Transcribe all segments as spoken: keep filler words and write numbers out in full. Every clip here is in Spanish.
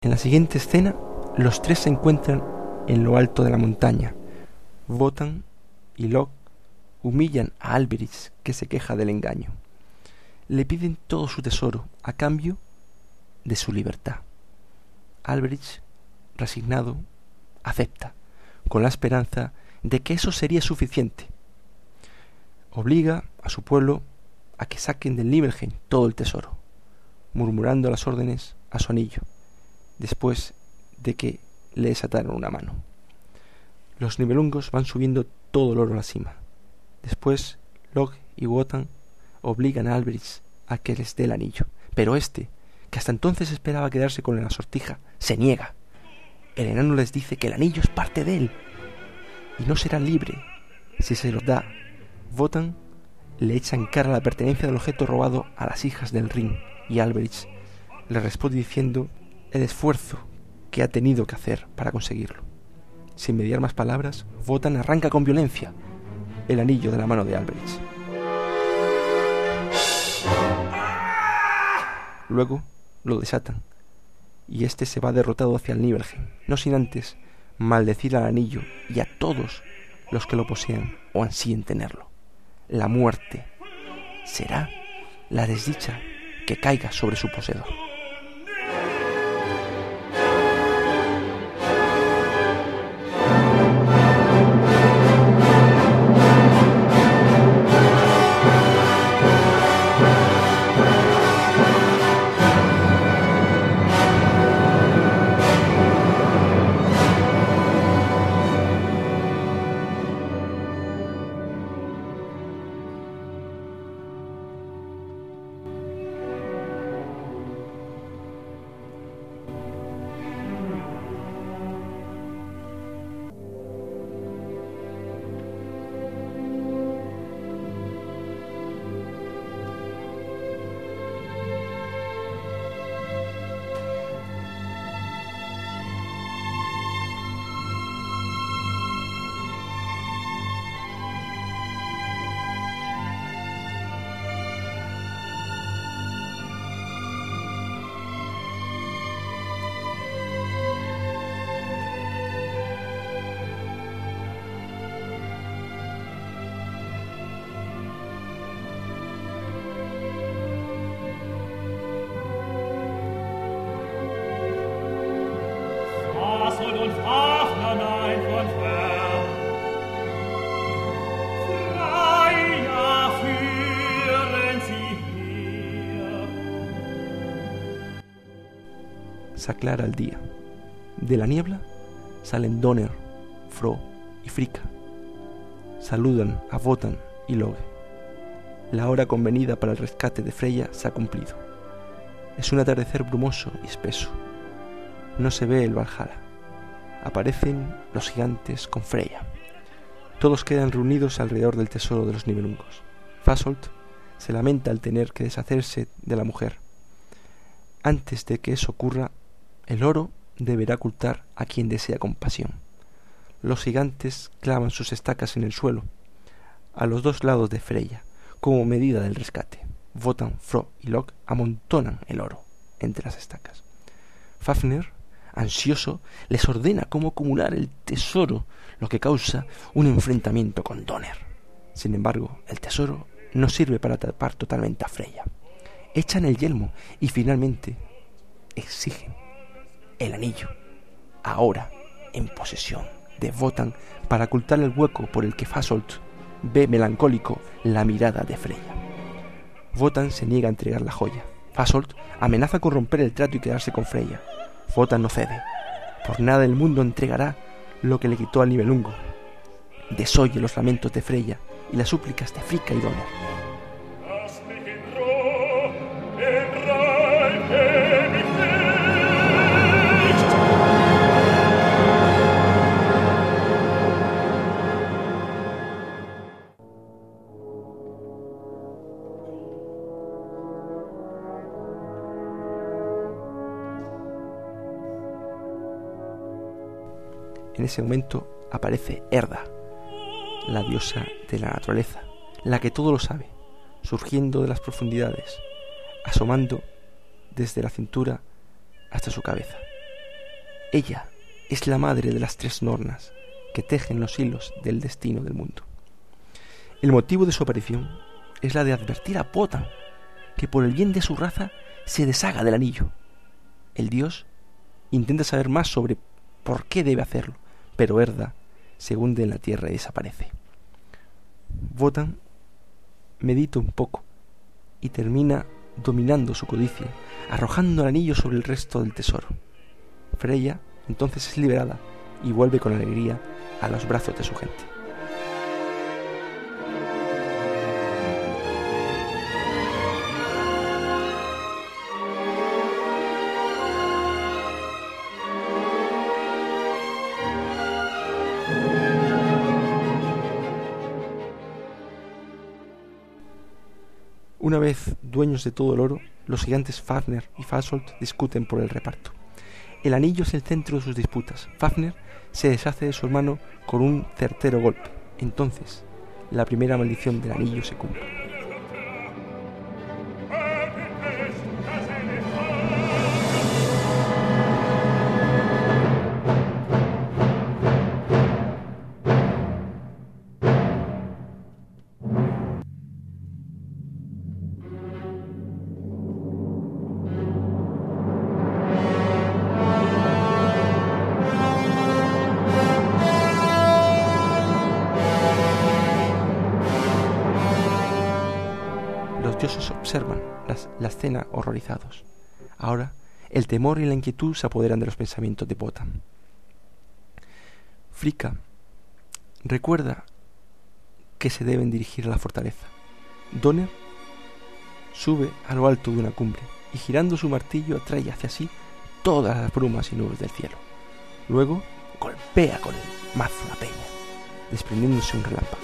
En la siguiente escena, los tres se encuentran en lo alto de la montaña. Wotan y Locke humillan a Alberich, que se queja del engaño. Le piden todo su tesoro a cambio de su libertad. Alberich, resignado, acepta, con la esperanza de que eso sería suficiente. Obliga a su pueblo a que saquen del Nibelheim todo el tesoro, murmurando las órdenes a su anillo, después de que le desataron una mano. Los Nibelungos van subiendo todo el oro a la cima. Después, Locke y Wotan obligan a Alberich a que les dé el anillo, pero este, que hasta entonces esperaba quedarse con la sortija, se niega. El enano les dice que el anillo es parte de él y no será libre si se los da. Wotan le echa en cara la pertenencia del objeto robado a las hijas del Ring, y Alberich le responde diciendo el esfuerzo que ha tenido que hacer para conseguirlo. Sin mediar más palabras, Wotan arranca con violencia el anillo de la mano de Alberich. Luego lo desatan y este se va derrotado hacia el Nibelheim, no sin antes maldecir al anillo y a todos los que lo posean o ansíen tenerlo. La muerte será la desdicha que caiga sobre su poseedor. Se aclara el día. De la niebla salen Donner, Fro y Fricka. Saludan a Wotan y Locke. La hora convenida para el rescate de Freya se ha cumplido. Es un atardecer brumoso y espeso. No se ve el Valhalla. Aparecen los gigantes con Freya. Todos quedan reunidos alrededor del tesoro de los Nibelungos. Fasolt se lamenta al tener que deshacerse de la mujer. Antes de que eso ocurra, el oro deberá ocultar a quien desea compasión. Los gigantes clavan sus estacas en el suelo, a los dos lados de Freya, como medida del rescate. Wotan, Fro y Locke amontonan el oro entre las estacas. Fafnir, ansioso, les ordena cómo acumular el tesoro, lo que causa un enfrentamiento con Donner. Sin embargo, el tesoro no sirve para atrapar totalmente a Freya. Echan el yelmo y finalmente exigen el anillo, ahora en posesión de Wotan, para ocultar el hueco por el que Fasolt ve melancólico la mirada de Freya. Wotan se niega a entregar la joya. Fasolt amenaza con romper el trato y quedarse con Freya. Wotan no cede. Por nada del mundo entregará lo que le quitó al Nibelungo. Desoye los lamentos de Freya y las súplicas de Fricka y Donner. En ese momento aparece Erda, la diosa de la naturaleza, la que todo lo sabe, surgiendo de las profundidades, asomando desde la cintura hasta su cabeza. Ella es la madre de las tres nornas que tejen los hilos del destino del mundo. El motivo de su aparición es la de advertir a Wotan que por el bien de su raza se deshaga del anillo. El dios intenta saber más sobre por qué debe hacerlo, pero Erda se hunde en la tierra y desaparece. Wotan medita un poco y termina dominando su codicia, arrojando el anillo sobre el resto del tesoro. Freya entonces es liberada y vuelve con alegría a los brazos de su gente. Una vez dueños de todo el oro, los gigantes Fafner y Fasolt discuten por el reparto. El anillo es el centro de sus disputas. Fafner se deshace de su hermano con un certero golpe. Entonces, la primera maldición del anillo se cumple. Los dioses observan las, la escena horrorizados. Ahora, el temor y la inquietud se apoderan de los pensamientos de Wotan. Fricka recuerda que se deben dirigir a la fortaleza. Donner sube a lo alto de una cumbre y girando su martillo atrae hacia sí todas las brumas y nubes del cielo. Luego golpea con el mazo la peña, desprendiéndose un relámpago.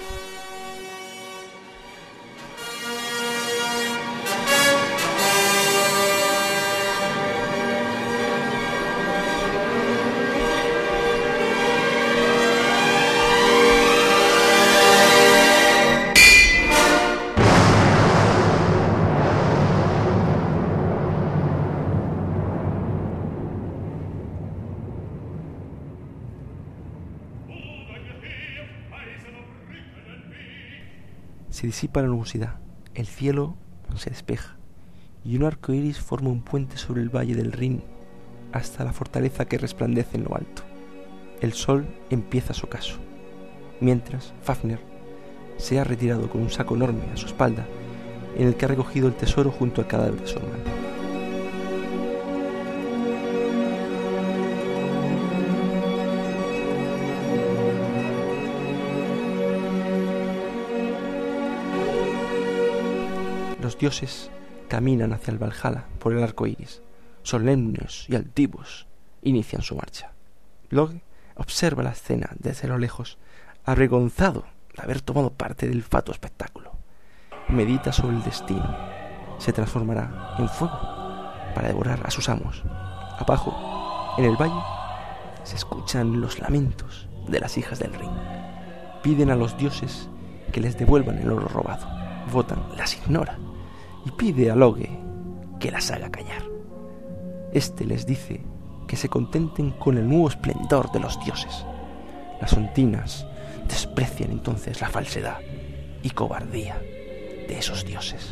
Se disipa la nubosidad, el cielo se despeja y un arco iris forma un puente sobre el valle del Rin hasta la fortaleza que resplandece en lo alto. El sol empieza su ocaso, mientras Fafner se ha retirado con un saco enorme a su espalda en el que ha recogido el tesoro junto al cadáver de su hermano. Los dioses caminan hacia el Valhalla por el arco iris, solemnes y altivos, inician su marcha. Loge observa la escena desde lo lejos, avergonzado de haber tomado parte del fatuo espectáculo. Medita sobre el destino. Se transformará en fuego para devorar a sus amos. Abajo, en el valle, se escuchan los lamentos de las hijas del Rin. Piden a los dioses que les devuelvan el oro robado. Wotan las ignora y pide a Loge que las haga callar. Este les dice que se contenten con el nuevo esplendor de los dioses. Las ontinas desprecian entonces la falsedad y cobardía de esos dioses.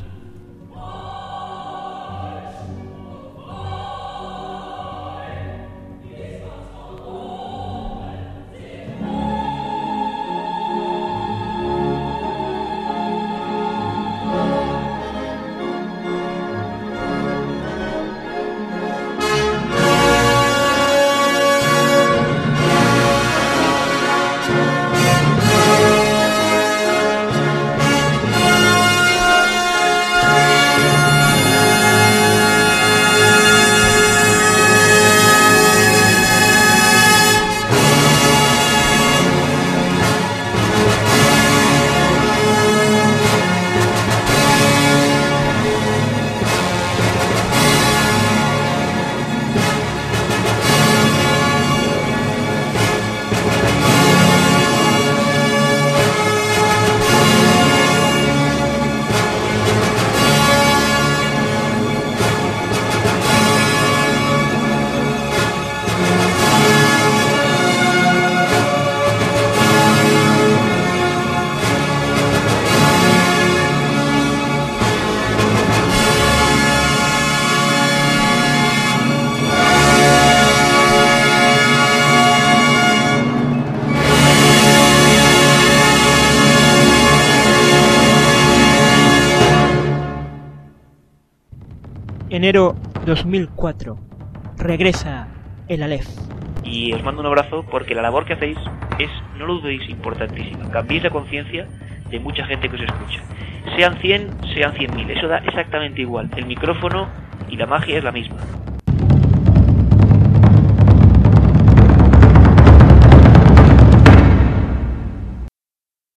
enero dos mil cuatro. Regresa el Aleph. Y os mando un abrazo porque la labor que hacéis es, no lo dudéis, importantísima. Cambiéis la conciencia de mucha gente que os escucha. Sean cien, sean cien mil, eso da exactamente igual. El micrófono y la magia es la misma.